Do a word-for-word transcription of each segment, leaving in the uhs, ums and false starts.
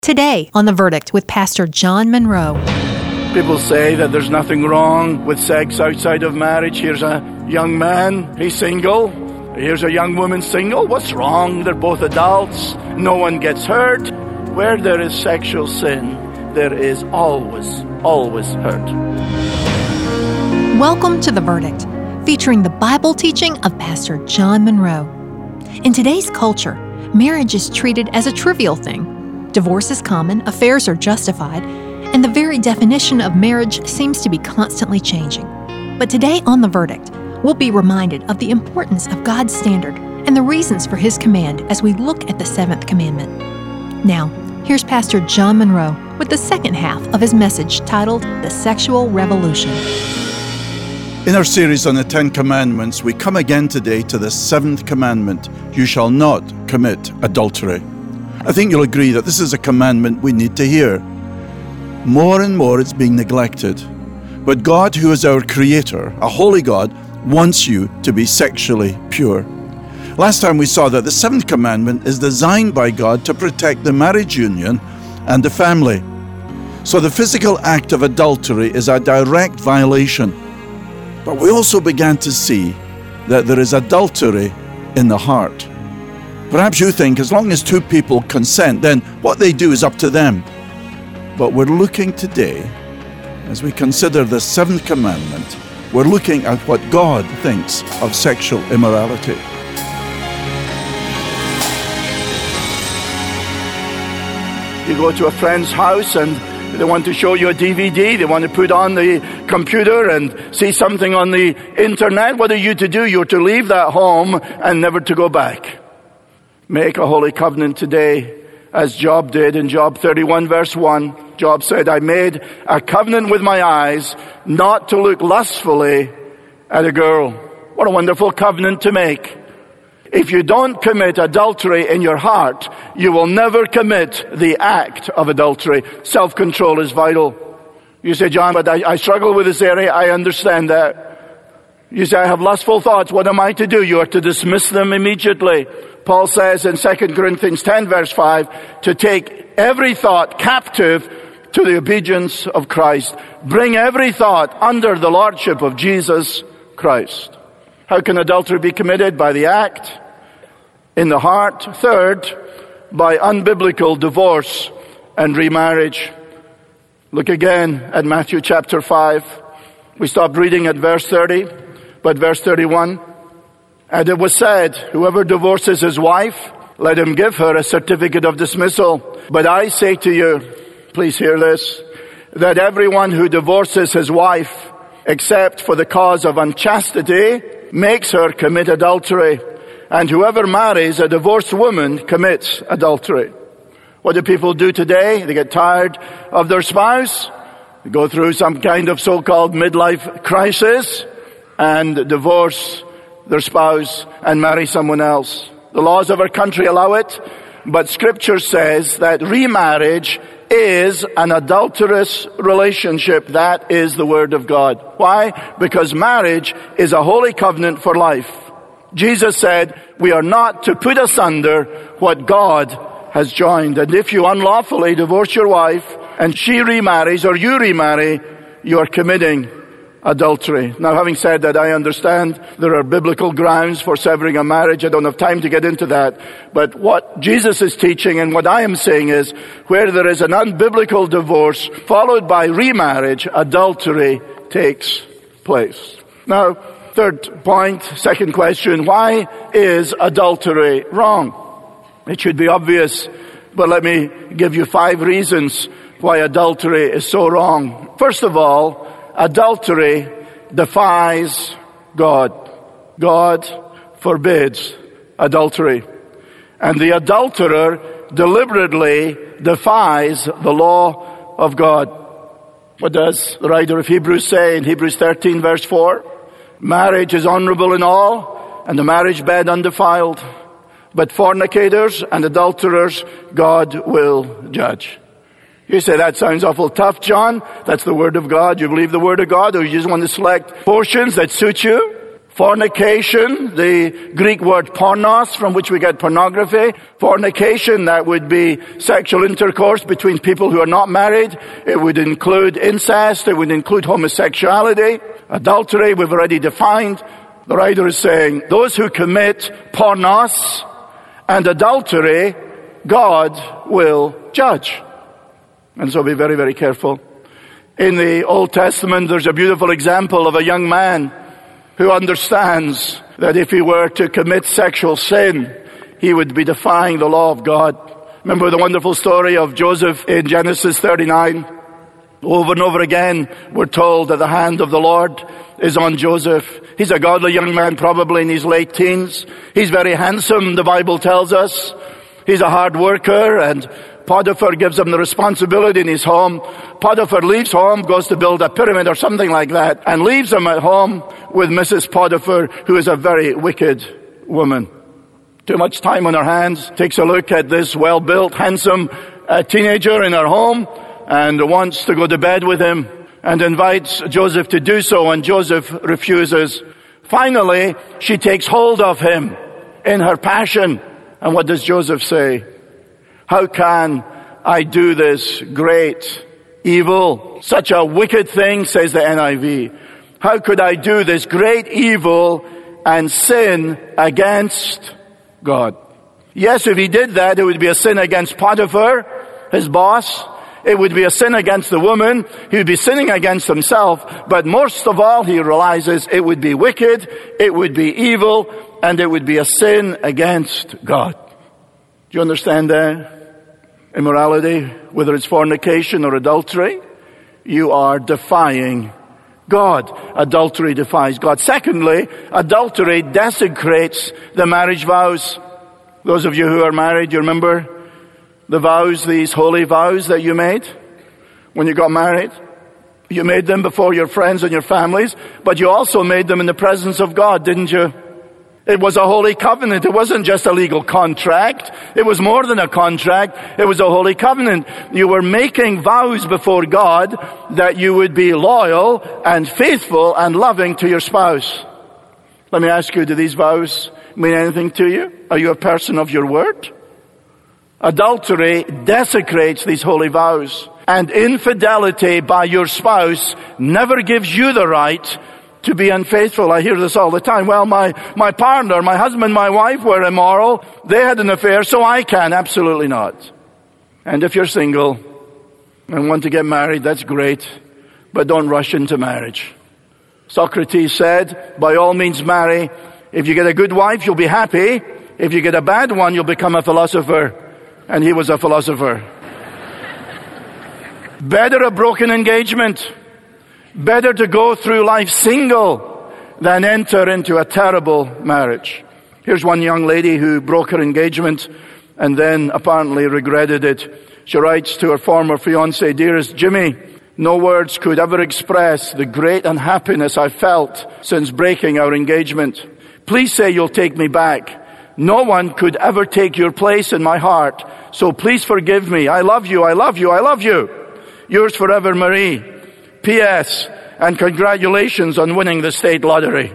Today on The Verdict with Pastor John Monroe. People say that there's nothing wrong with sex outside of marriage. Here's a young man, he's single. Here's a young woman single. What's wrong? They're both adults. No one gets hurt. Where there is sexual sin, there is always, always hurt. Welcome to The Verdict, featuring the Bible teaching of Pastor John Monroe. In today's culture, marriage is treated as a trivial thing. Divorce is common, affairs are justified, and the very definition of marriage seems to be constantly changing. But today on The Verdict, we'll be reminded of the importance of God's standard and the reasons for His command as we look at the seventh commandment. Now, here's Pastor John Monroe with the second half of his message titled The Sexual Revolution. In our series on the Ten Commandments, we come again today to the seventh commandment, you shall not commit adultery. I think you'll agree that this is a commandment we need to hear. More and more it's being neglected. But God, who is our Creator, a holy God, wants you to be sexually pure. Last time we saw that the seventh commandment is designed by God to protect the marriage union and the family. So the physical act of adultery is a direct violation. But we also began to see that there is adultery in the heart. Perhaps you think as long as two people consent, then what they do is up to them. But we're looking today, as we consider the seventh commandment, we're looking at what God thinks of sexual immorality. You go to a friend's house and they want to show you a D V D, they want to put on the computer and see something on the internet. What are you to do? You're to leave that home and never to go back. Make a holy covenant today, as Job did in Job thirty-one verse one. Job said, I made a covenant with my eyes not to look lustfully at a girl. What a wonderful covenant to make. If you don't commit adultery in your heart, you will never commit the act of adultery. Self-control is vital. You say, John, but I, I struggle with this area. I understand that. You say, I have lustful thoughts. What am I to do? You are to dismiss them immediately. Paul says in Second Corinthians ten verse five, to take every thought captive to the obedience of Christ. Bring every thought under the lordship of Jesus Christ. How can adultery be committed? By the act in the heart. Third, by unbiblical divorce and remarriage. Look again at Matthew chapter five. We stopped reading at verse thirty, but verse thirty-one. And it was said, whoever divorces his wife, let him give her a certificate of dismissal. But I say to you, please hear this, that everyone who divorces his wife, except for the cause of unchastity, makes her commit adultery. And whoever marries a divorced woman commits adultery. What do people do today? They get tired of their spouse, they go through some kind of so-called midlife crisis, and divorce their spouse and marry someone else. The laws of our country allow it, but Scripture says that remarriage is an adulterous relationship. That is the Word of God. Why? Because marriage is a holy covenant for life. Jesus said, we are not to put asunder what God has joined. And if you unlawfully divorce your wife and she remarries or you remarry, you are committing adultery. Now, having said that, I understand there are biblical grounds for severing a marriage. I don't have time to get into that. But what Jesus is teaching and what I am saying is, where there is an unbiblical divorce followed by remarriage, adultery takes place. Now, third point, second question, why is adultery wrong? It should be obvious, but let me give you five reasons why adultery is so wrong. First of all, adultery defies God. God forbids adultery. And the adulterer deliberately defies the law of God. What does the writer of Hebrews say in Hebrews thirteen verse four? Marriage is honorable in all, and the marriage bed undefiled. But fornicators and adulterers God will judge. You say, that sounds awful tough, John. That's the Word of God. You believe the Word of God, or you just want to select portions that suit you? Fornication, the Greek word pornos, from which we get pornography. Fornication, that would be sexual intercourse between people who are not married. It would include incest. It would include homosexuality. Adultery, we've already defined. The writer is saying, those who commit pornos and adultery, God will judge. And so be very, very careful. In the Old Testament, there's a beautiful example of a young man who understands that if he were to commit sexual sin, he would be defying the law of God. Remember the wonderful story of Joseph in Genesis thirty-nine? Over and over again, we're told that the hand of the Lord is on Joseph. He's a godly young man, probably in his late teens. He's very handsome, the Bible tells us. He's a hard worker, and Potiphar gives him the responsibility in his home. Potiphar leaves home, goes to build a pyramid or something like that, and leaves him at home with Missus Potiphar, who is a very wicked woman. Too much time on her hands. Takes a look at this well-built, handsome uh, teenager in her home and wants to go to bed with him and invites Joseph to do so, and Joseph refuses. Finally, she takes hold of him in her passion. And what does Joseph say? How can I do this great evil? Such a wicked thing, says the N I V. How could I do this great evil and sin against God? Yes, if he did that, it would be a sin against Potiphar, his boss. It would be a sin against the woman. He would be sinning against himself. But most of all, he realizes it would be wicked, it would be evil, and it would be a sin against God. Do you understand that? Immorality, whether it's fornication or adultery, you are defying God. Adultery defies God. Secondly, adultery desecrates the marriage vows. Those of you who are married, you remember the vows, these holy vows that you made when you got married? You made them before your friends and your families, but you also made them in the presence of God, didn't you? It was a holy covenant. It wasn't just a legal contract. It was more than a contract. It was a holy covenant. You were making vows before God that you would be loyal and faithful and loving to your spouse. Let me ask you, do these vows mean anything to you? Are you a person of your word? Adultery desecrates these holy vows. And infidelity by your spouse never gives you the right to be unfaithful. I hear this all the time. Well, my, my partner, my husband, my wife were immoral. They had an affair, so I can. Absolutely not. And if you're single and want to get married, that's great. But don't rush into marriage. Socrates said, by all means marry. If you get a good wife, you'll be happy. If you get a bad one, you'll become a philosopher. And he was a philosopher. Better a broken engagement. Better to go through life single than enter into a terrible marriage. Here's one young lady who broke her engagement and then apparently regretted it. She writes to her former fiancé, dearest Jimmy, no words could ever express the great unhappiness I felt since breaking our engagement. Please say you'll take me back. No one could ever take your place in my heart. So please forgive me. I love you, I love you, I love you. Yours forever, Marie. P S And congratulations on winning the state lottery.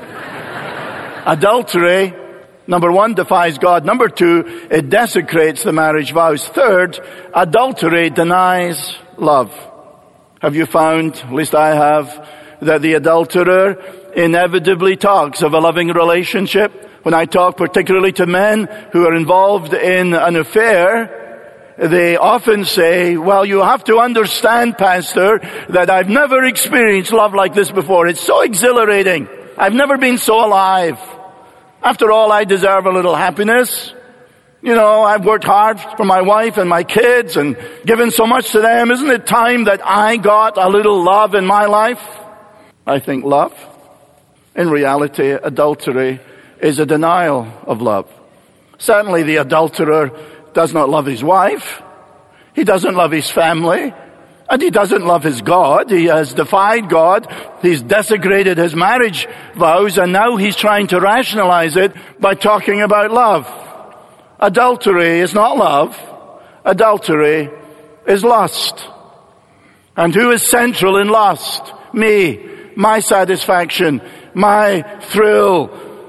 Adultery, number one, defies God. Number two, it desecrates the marriage vows. Third, adultery denies love. Have you found, at least I have, that the adulterer inevitably talks of a loving relationship? When I talk particularly to men who are involved in an affair, they often say, well, you have to understand, Pastor, that I've never experienced love like this before. It's so exhilarating. I've never been so alive. After all, I deserve a little happiness. You know, I've worked hard for my wife and my kids and given so much to them. Isn't it time that I got a little love in my life? I think love, in reality, adultery is a denial of love. Certainly the adulterer does not love his wife. He doesn't love his family. And he doesn't love his God. He has defied God. He's desecrated his marriage vows. And now he's trying to rationalize it by talking about love. Adultery is not love. Adultery is lust. And who is central in lust? Me. My satisfaction. my thrill,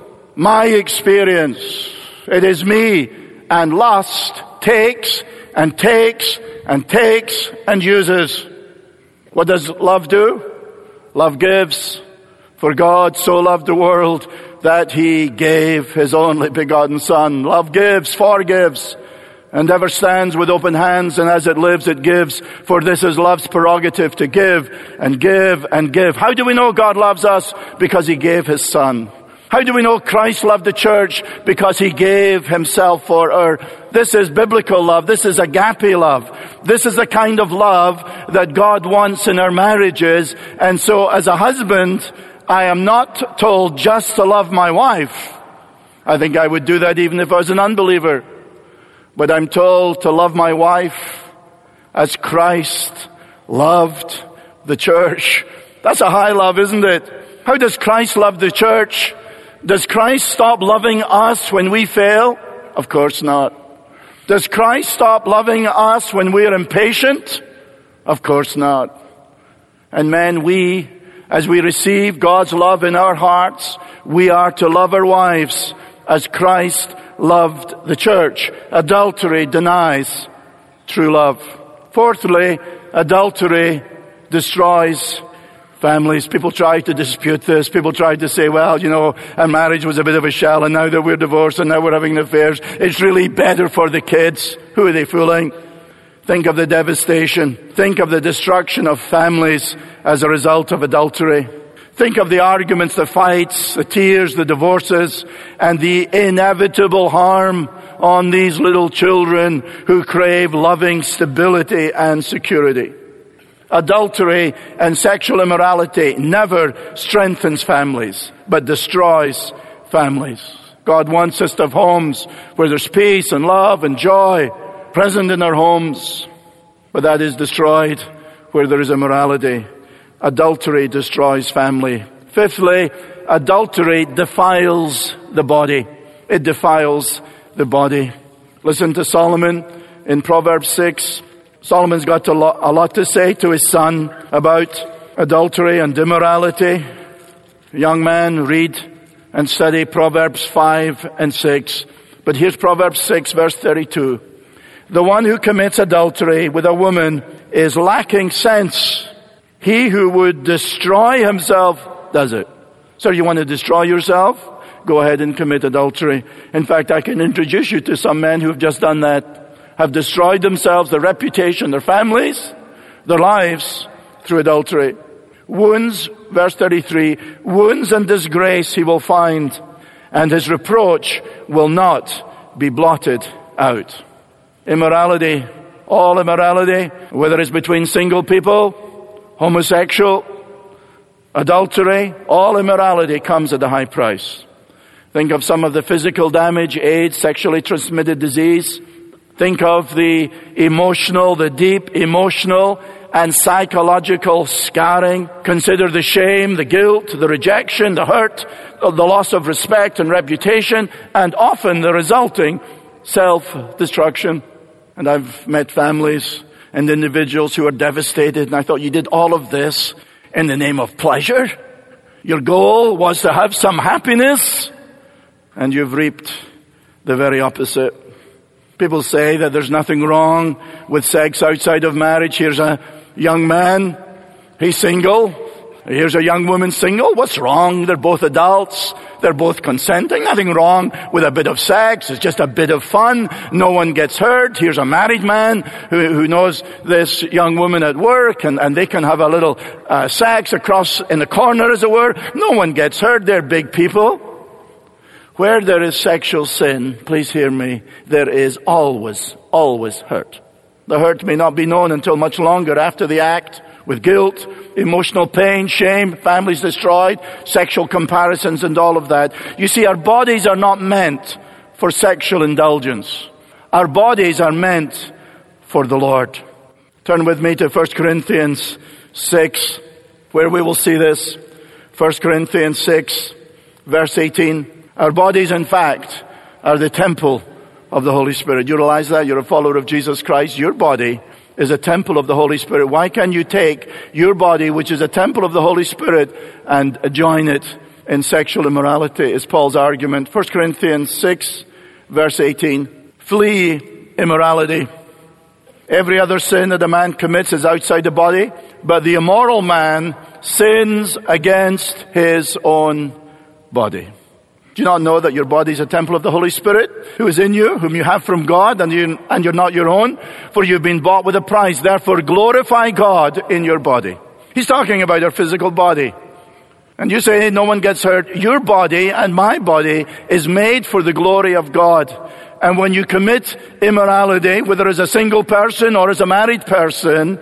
my experience. It is me. And lust takes and takes and takes and uses. What does love do? Love gives. For God so loved the world that he gave his only begotten Son. Love gives, forgives, and ever stands with open hands, and as it lives, it gives. For this is love's prerogative, to give and give and give. How do we know God loves us? Because he gave his Son. How do we know Christ loved the church? Because he gave himself for her. This is biblical love. This is agape love. This is the kind of love that God wants in our marriages. And so as a husband, I am not told just to love my wife. I think I would do that even if I was an unbeliever. But I'm told to love my wife as Christ loved the church. That's a high love, isn't it? How does Christ love the church? Does Christ stop loving us when we fail? Of course not. Does Christ stop loving us when we're impatient? Of course not. And men, we, as we receive God's love in our hearts, we are to love our wives as Christ loved the church. Adultery denies true love. Fourthly, adultery destroys families. People try to dispute this. People try to say, well, you know, a marriage was a bit of a shell, and now that we're divorced and now we're having affairs, it's really better for the kids. Who are they fooling? Think of the devastation. Think of the destruction of families as a result of adultery. Think of the arguments, the fights, the tears, the divorces, and the inevitable harm on these little children who crave loving stability and security. Adultery and sexual immorality never strengthens families, but destroys families. God wants us to have homes where there's peace and love and joy present in our homes, but that is destroyed where there is immorality. Adultery destroys family. Fifthly, adultery defiles the body. It defiles the body. Listen to Solomon in Proverbs six. Solomon's got a lot, a lot to say to his son about adultery and immorality. Young man, read and study Proverbs five and six. But here's Proverbs six, verse thirty-two. The one who commits adultery with a woman is lacking sense. He who would destroy himself does it. So you want to destroy yourself? Go ahead and commit adultery. In fact, I can introduce you to some men who have just done that. Have destroyed themselves, their reputation, their families, their lives through adultery. Wounds, verse thirty-three, wounds and disgrace he will find, and his reproach will not be blotted out. Immorality, all immorality, whether it's between single people, homosexual, adultery, all immorality comes at a high price. Think of some of the physical damage, AIDS, sexually transmitted disease. Think of the emotional, the deep emotional and psychological scarring. Consider the shame, the guilt, the rejection, the hurt, the loss of respect and reputation, and often the resulting self-destruction. And I've met families and individuals who are devastated, and I thought, you did all of this in the name of pleasure? Your goal was to have some happiness, and you've reaped the very opposite. People say that there's nothing wrong with sex outside of marriage. Here's a young man, he's single. Here's a young woman single. What's wrong? They're both adults. They're both consenting. Nothing wrong with a bit of sex. It's just a bit of fun. No one gets hurt. Here's a married man who, who knows this young woman at work, and, and they can have a little uh, sex across in the corner, as it were. No one gets hurt. They're big people. Where there is sexual sin, please hear me, there is always, always hurt. The hurt may not be known until much longer after the act, with guilt, emotional pain, shame, families destroyed, sexual comparisons and all of that. You see, our bodies are not meant for sexual indulgence. Our bodies are meant for the Lord. Turn with me to First Corinthians six, where we will see this. First Corinthians six, verse eighteen. Our bodies, in fact, are the temple of the Holy Spirit. You realize that? You're a follower of Jesus Christ. Your body is a temple of the Holy Spirit. Why can you take your body, which is a temple of the Holy Spirit, and join it in sexual immorality is Paul's argument. First Corinthians six, verse eighteen. Flee immorality. Every other sin that a man commits is outside the body, but the immoral man sins against his own body. Do you not know that your body is a temple of the Holy Spirit, who is in you, whom you have from God, and, you, and you're not your own? For you've been bought with a price. Therefore glorify God in your body. He's talking about our physical body. And you say, hey, no one gets hurt. Your body and my body is made for the glory of God. And when you commit immorality, whether as a single person or as a married person,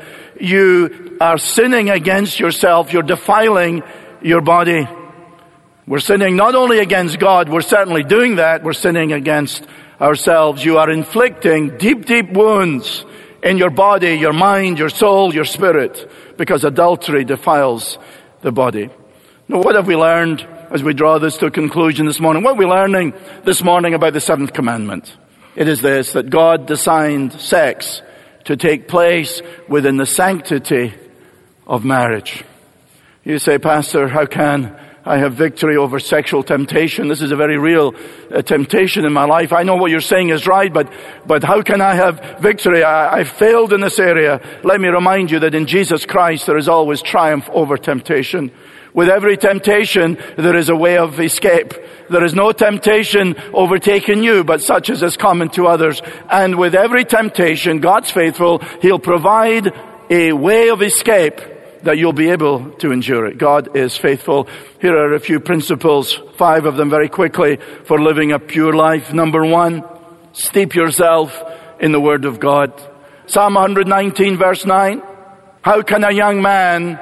you are sinning against yourself. You're defiling your body. We're sinning not only against God, we're certainly doing that, we're sinning against ourselves. You are inflicting deep, deep wounds in your body, your mind, your soul, your spirit, because adultery defiles the body. Now, what have we learned as we draw this to a conclusion this morning? What are we learning this morning about the seventh commandment? It is this, that God designed sex to take place within the sanctity of marriage. You say, Pastor, how can I have victory over sexual temptation? This is a very real uh, temptation in my life. I know what you're saying is right, but but how can I have victory? I, I've failed in this area. Let me remind you that in Jesus Christ there is always triumph over temptation. With every temptation, there is a way of escape. There is no temptation overtaking you, but such as is common to others. And with every temptation, God's faithful. He'll provide a way of escape that you'll be able to endure it. God is faithful. Here are a few principles, five of them very quickly, for living a pure life. Number one, steep yourself in the Word of God. Psalm one nineteen, verse nine. How can a young man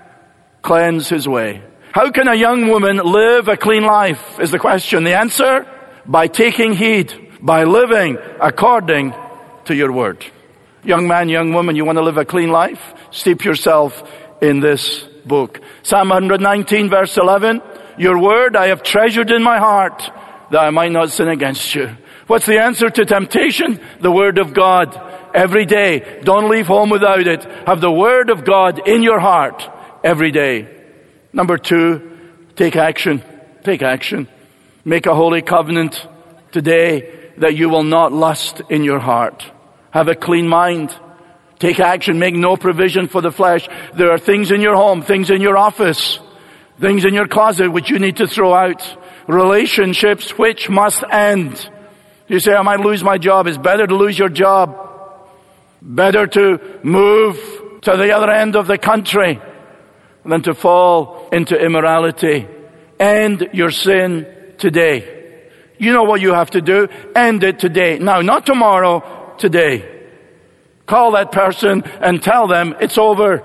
cleanse his way? How can a young woman live a clean life is the question. The answer? By taking heed, by living according to your word. Young man, young woman, you want to live a clean life? Steep yourself in this book. Psalm one nineteen, verse eleven. Your word I have treasured in my heart, that I might not sin against you. What's the answer to temptation? The word of God. Every day. Don't leave home without it. Have the word of God in your heart every day. Number two, take action. Take action. Make a holy covenant today that you will not lust in your heart. Have a clean mind. Take action. Make no provision for the flesh. There are things in your home, things in your office, things in your closet which you need to throw out. Relationships which must end. You say, I might lose my job. It's better to lose your job. Better to move to the other end of the country than to fall into immorality. End your sin today. You know what you have to do. End it today. Now, not tomorrow, today. Call that person and tell them it's over.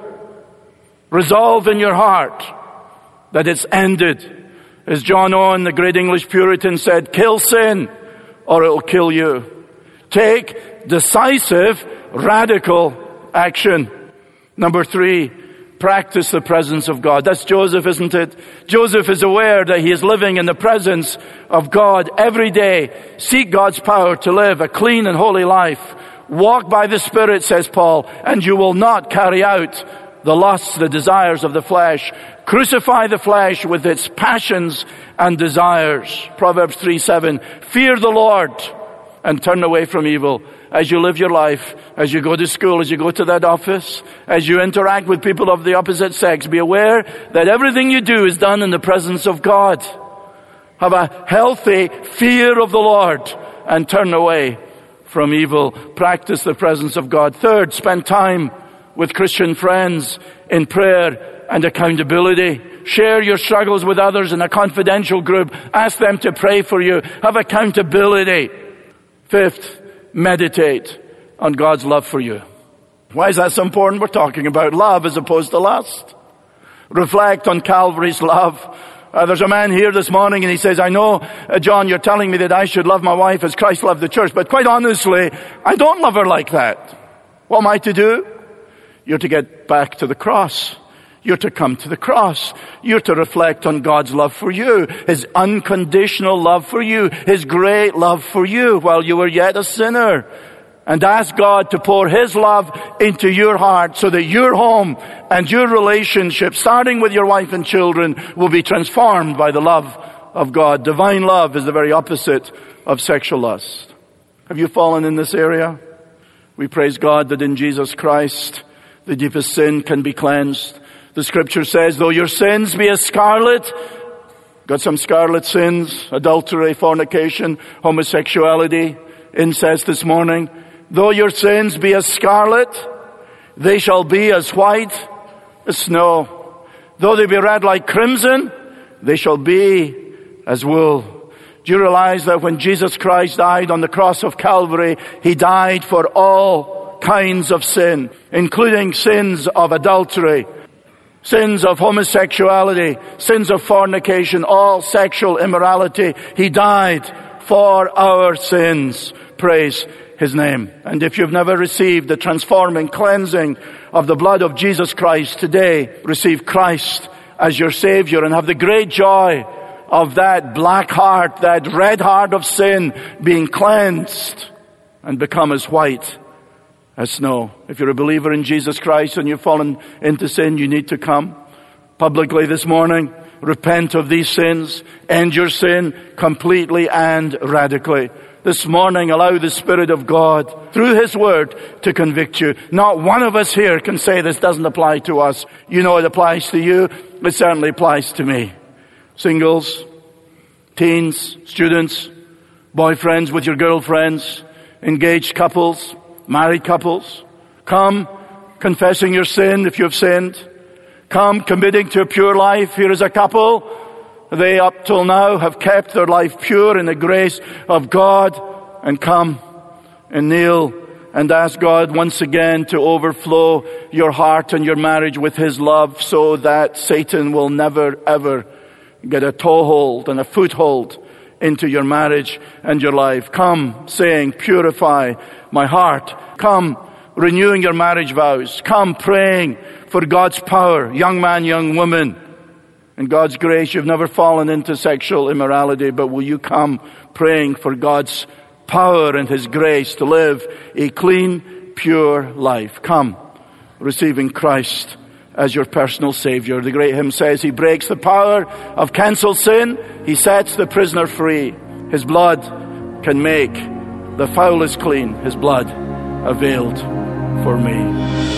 Resolve in your heart that it's ended. As John Owen, the great English Puritan, said, kill sin or it'll kill you. Take decisive, radical action. Number three, practice the presence of God. That's Joseph, isn't it? Joseph is aware that he is living in the presence of God every day. Seek God's power to live a clean and holy life. Walk by the Spirit, says Paul, and you will not carry out the lusts, the desires of the flesh. Crucify the flesh with its passions and desires. Proverbs three seven. Fear the Lord and turn away from evil. As you live your life, as you go to school, as you go to that office, as you interact with people of the opposite sex, be aware that everything you do is done in the presence of God. Have a healthy fear of the Lord and turn away from evil. Practice the presence of God. Third, spend time with Christian friends in prayer and accountability. Share your struggles with others in a confidential group. Ask them to pray for you. Have accountability. Fifth, meditate on God's love for you. Why is that so important? We're talking about love as opposed to lust. Reflect on Calvary's love. Uh, there's a man here this morning and he says, I know, uh, John, you're telling me that I should love my wife as Christ loved the church, but quite honestly, I don't love her like that. What am I to do? You're to get back to the cross. You're to come to the cross. You're to reflect on God's love for you, His unconditional love for you, His great love for you while you were yet a sinner. and ask God to pour His love into your heart so that your home and your relationship, starting with your wife and children, will be transformed by the love of God. Divine love is the very opposite of sexual lust. Have you fallen in this area? We praise God that in Jesus Christ, the deepest sin can be cleansed. The scripture says, though your sins be as scarlet, got some scarlet sins, adultery, fornication, homosexuality, incest this morning. Though your sins be as scarlet, they shall be as white as snow. Though they be red like crimson, they shall be as wool. Do you realize that when Jesus Christ died on the cross of Calvary, He died for all kinds of sin, including sins of adultery, sins of homosexuality, sins of fornication, all sexual immorality. He died for our sins. Praise His name. And if you've never received the transforming cleansing of the blood of Jesus Christ today, receive Christ as your Savior and have the great joy of that black heart, that red heart of sin being cleansed and become as white as snow. If you're a believer in Jesus Christ and you've fallen into sin, you need to come publicly this morning, repent of these sins, end your sin completely and radically. This morning, allow the Spirit of God, through His Word, to convict you. Not one of us here can say this doesn't apply to us. You know it applies to you. It certainly applies to me. Singles, teens, students, boyfriends with your girlfriends, engaged couples, married couples. Come confessing your sin if you've sinned. Come committing to a pure life. Here is a couple. They up till now have kept their life pure in the grace of God. And come and kneel and ask God once again to overflow your heart and your marriage with His love so that Satan will never ever get a toehold and a foothold into your marriage and your life. Come saying, purify my heart. Come renewing your marriage vows. Come praying for God's power, young man, young woman. In God's grace, you've never fallen into sexual immorality, but will you come praying for God's power and His grace to live a clean, pure life? Come, receiving Christ as your personal Savior. The great hymn says, He breaks the power of cancelled sin. He sets the prisoner free. His blood can make the foulest clean. His blood availed for me.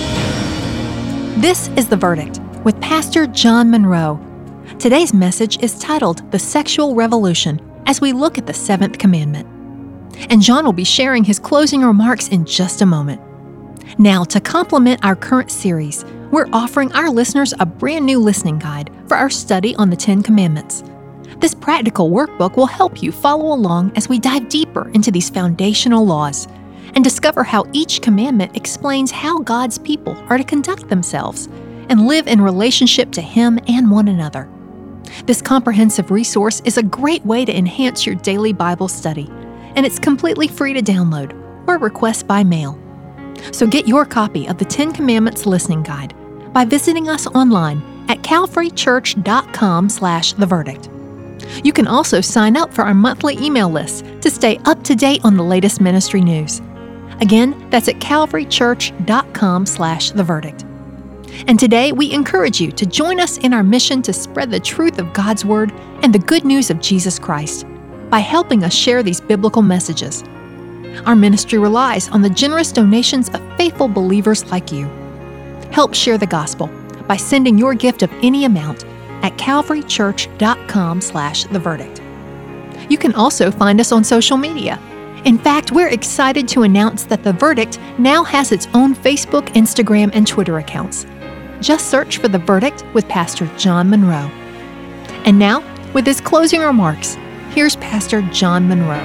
This is The Verdict with Pastor John Monroe. Today's message is titled The Sexual Revolution as we look at the seventh commandment. And John will be sharing his closing remarks in just a moment. Now, to complement our current series, we're offering our listeners a brand new listening guide for our study on the Ten Commandments. This practical workbook will help you follow along as we dive deeper into these foundational laws and discover how each commandment explains how God's people are to conduct themselves and live in relationship to Him and one another. This comprehensive resource is a great way to enhance your daily Bible study, and it's completely free to download or request by mail. So get your copy of the Ten Commandments Listening Guide by visiting us online at calvarychurch.com slash the verdict. You can also sign up for our monthly email list to stay up to date on the latest ministry news. Again, that's at calvarychurch.com slash the verdict. And today, we encourage you to join us in our mission to spread the truth of God's Word and the good news of Jesus Christ by helping us share these biblical messages. Our ministry relies on the generous donations of faithful believers like you. Help share the gospel by sending your gift of any amount at calvarychurch.com slash the verdict. You can also find us on social media. In fact, we're excited to announce that The Verdict now has its own Facebook, Instagram, and Twitter accounts. Just search for The Verdict with Pastor John Monroe. And now, with his closing remarks, here's Pastor John Monroe.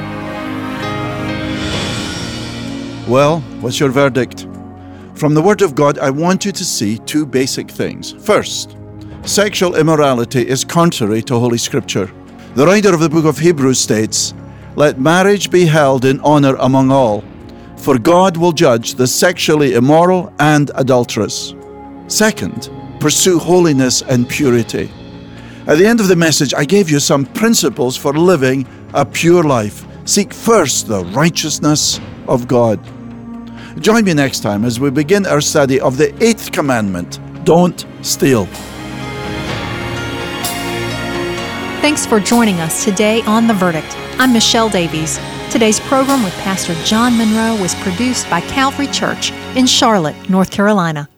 Well, what's your verdict? From the Word of God, I want you to see two basic things. First, sexual immorality is contrary to Holy Scripture. The writer of the book of Hebrews states, "Let marriage be held in honor among all, for God will judge the sexually immoral and adulterous." Second, pursue holiness and purity. At the end of the message, I gave you some principles for living a pure life. Seek first the righteousness of God. Join me next time as we begin our study of the eighth commandment, don't steal. Thanks for joining us today on The Verdict. I'm Michelle Davies. Today's program with Pastor John Monroe was produced by Calvary Church in Charlotte, North Carolina.